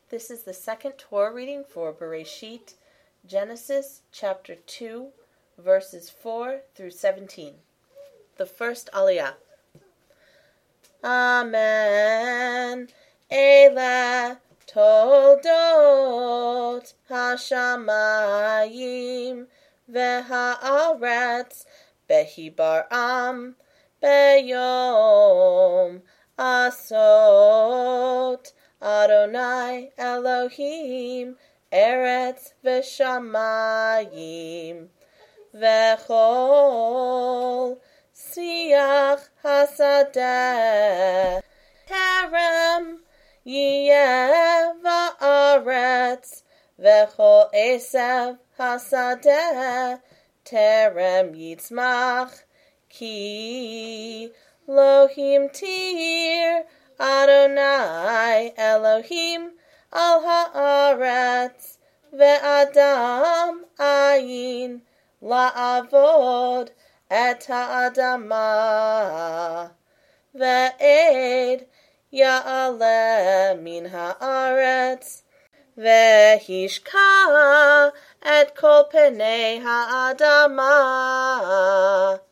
This is the second Torah reading for Bereshit, Genesis chapter 2, verses 4 through 17. The first Aliyah. Amen. Elah toldot hashamayim v'ha'aretz behibaram beyom asot Adonai Elohim eretz v'shamayim v'chol siach hasadeh terem yeh va'aretz v'chol esav hasadeh terem yitzmach ki lohim tir Adonai Elohim al haaretz ve'adam ayin la'avod et ha'adama ve'ed ya'aleh min haaretz ve'hishka et kol penei ha'adama